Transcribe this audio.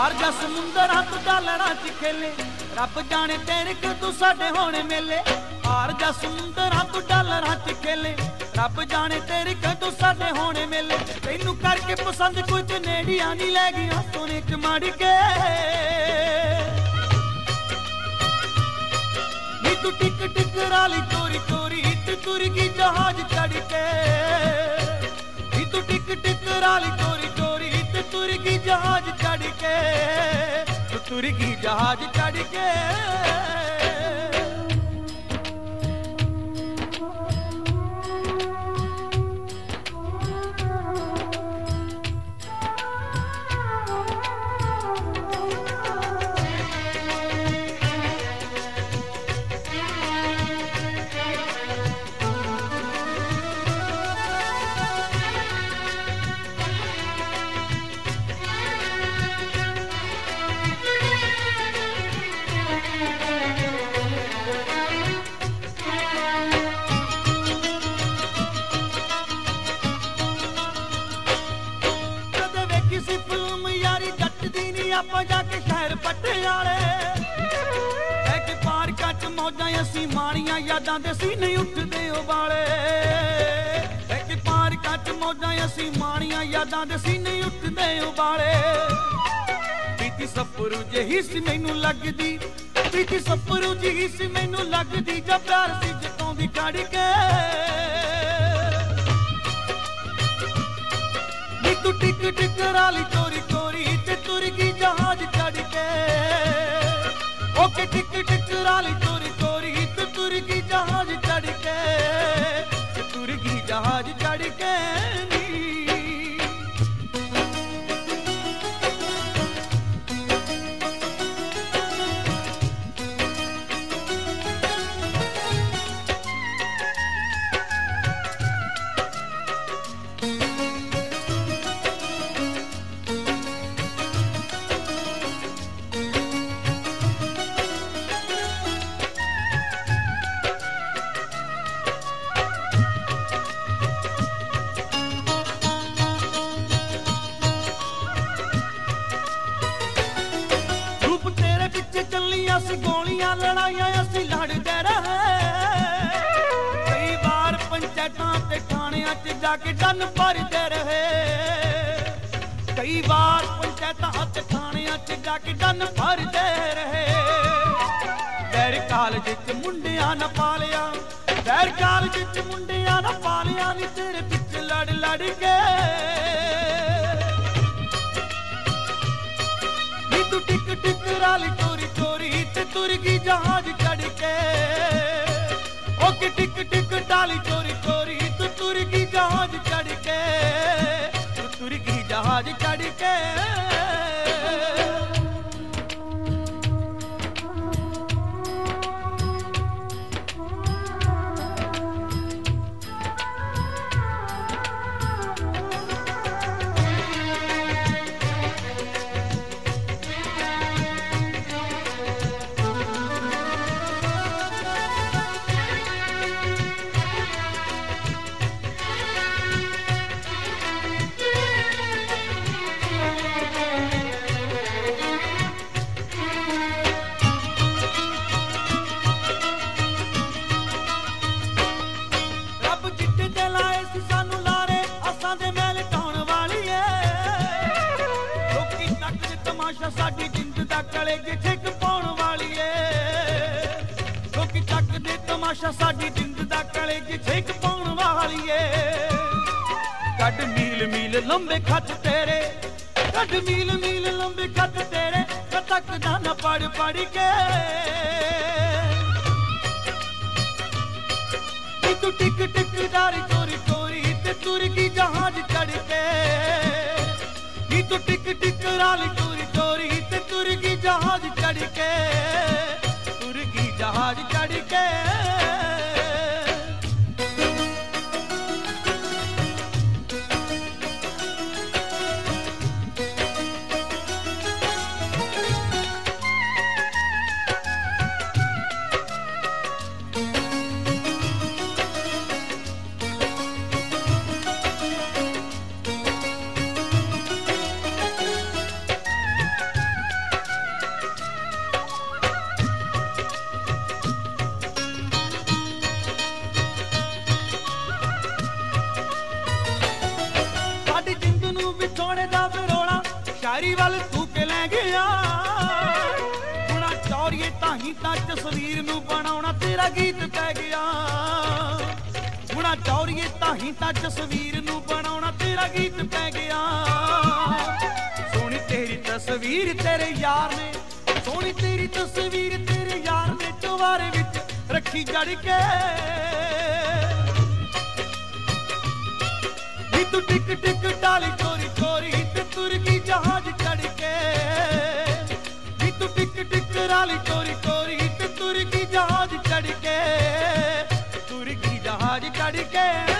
पार जा समुंदरां तू डालरां च खेले, रब जाने तेरे कदों साडे होने मेले। पार जा समुंदरां तू डालरां च खेले, रब जाने तेरे कदों साडे होने मेले। तैनू करके पसंद कोई ते नेड़ियां नहीं लै गईयां सोने च मड़ के। नी तू टिक टिक राली चोरी चोरी ते तुर गई जहाज चढ़ के। नी तू टिक टिक राली चोरी चोरी ते तुर गई जहाज चढ़ के, तुर गई जहाज चढ़ के। ਆਪਾਂ ਜਾ ਕੇ ਸ਼ਹਿਰ ਪਟਿਆਲੇ ਲੈ ਕੇ ਪਾਰਕਾਂ ਚ ਮੌਜਾਂ ਅਸੀਂ ਮਾਣੀਆਂ, ਯਾਦਾਂ ਦੇ ਸੀਨੇ ਉੱਠਦੇ ਉਬਾਲੇ। ਲੈ ਕੇ ਪਾਰਕਾਂ ਚ ਮੌਜਾਂ ਅਸੀਂ ਮਾਣੀਆਂ, ਯਾਦਾਂ ਦੇ ਸੀਨੇ ਉੱਠਦੇ ਉਬਾਲੇ। ਬੀਤੀ ਸਫਰੂ ਜਿਹੀ ਸੀ ਮੈਨੂੰ ਲੱਗਦੀ, ਬੀਤੀ ਸਫਰੂ ਜਿਹੀ ਸੀ ਮੈਨੂੰ ਲੱਗਦੀ, ਜਾਂ ਪਿਆਰ ਸੀ ਜਤੋਂ ਦੀ ਕੱਢ ਕੇ। ਨੀ ਤੂੰ ਟਿਕ ਟਿਕ ਰਾਲੀ ਚੋਰੀ ਚੋਰੀ ਤੇ तुर गई जहाज चढ़ के। ओके टिक टिक राली चोरी चोरी ते तुर गई जहाज चढ़ के, तुर गई जहाज चढ़ के। ਅਸੀਂ ਗੋਲੀਆਂ ਲੜਾਈਆਂ ਅਸੀਂ ਲੜਦੇ ਰਹੇ, ਕਈ ਵਾਰ ਪੰਚਾਇਤਾਂ ਤੇ ਥਾਣਿਆਂ 'ਚ ਜਾ ਕੇ ਡੰਨ ਭਰਦੇ ਰਹੇ। ਕਈ ਵਾਰ ਪੰਚਾਇਤਾਂ ਤੇ ਥਾਣਿਆਂ 'ਚ ਜਾ ਕੇ ਡੰਨ ਭਰਦੇ ਰਹੇ। ਵੈਰ ਕਾਲਜ 'ਚ ਮੁੰਡਿਆਂ ਨਾ ਪਾਲਿਆ, ਵੈਰ ਕਾਲਜ 'ਚ ਮੁੰਡਿਆਂ ਨਾ ਪਾਲਿਆ, ਨੀ ਤੇਰੇ ਪਿੱਛੇ ਲੜ ਲੜ ਕੇ। ਨੀ ਤੂੰ ਟਿਕ ਟਿਕ ਰਾਲੀ ਚੋਰੀ चोरी ते तुर गई जहाज चढ़ के। ओके टिक टिक डाली चोरी चोरी ते तुर गई जहाज चढ़ के, तुर गई जहाज चढ़ के। ਸਾਡੀ ਜਿੰਦ ਦਾ ਕਲੇ ਜਿੱਥੇ ਪਾਉਣ ਵਾਲੀ ਏ। ਲੋਕੀ ਚੱਕਦੇ ਤਮਾਸ਼ਾ ਸਾਡੀ ਜਿੰਦ ਦਾ ਕਲੇ ਜਿੱਥੇ ਪਾਉਣ ਵਾਲੀ ਏ। ਕੱਢ ਮੀਲ ਮੀਲ ਲੰਬੇ ਖੱਤ ਤੇਰੇ, ਕੱਢ ਮੀਲ ਮੀਲ ਲੰਬੇ ਖੱਤ ਤੇਰੇ, ਤੱਕ ਦਾ ਨਾ ਪੜ ਪੜ ਕੇ। ਤੂੰ ਟਿਕ ਟਿਕ ਡਾਰੀ ਚੋਰੀ ਚੋਰੀ ਤੇ ਤੁਰ ਗਈ ਜਹਾਜ਼ ਚੜ ਕੇ। ਨੀ ਤੂੰ ਟਿਕ ਟਿਕ ਰਾਲੀ ਚੋਰੀ चोरी ते तुर गई जहाज चढ़ के, तुर गई जहाज चढ़ के। ही तां तस्वीर नूं बनाउणा तेरा गीत पै गया। गुणा चौरीए तां ही तां तस्वीर नूं बनाउणा तेरा गीत पै गया। सोहणी तेरी तस्वीर तेरे यार ने, सोहणी तेरी तस्वीर तेरे यार ने चवारे विच रखी जड़ के। नी तू टिक टिक डाली चोरी चोरी ते तुर गई जहाज चढ़ के। नी तू टिक टिक डाली चोरी चोरी ते तुर गई जहाज चढ़ के, तुर गई जहाज चढ़ के।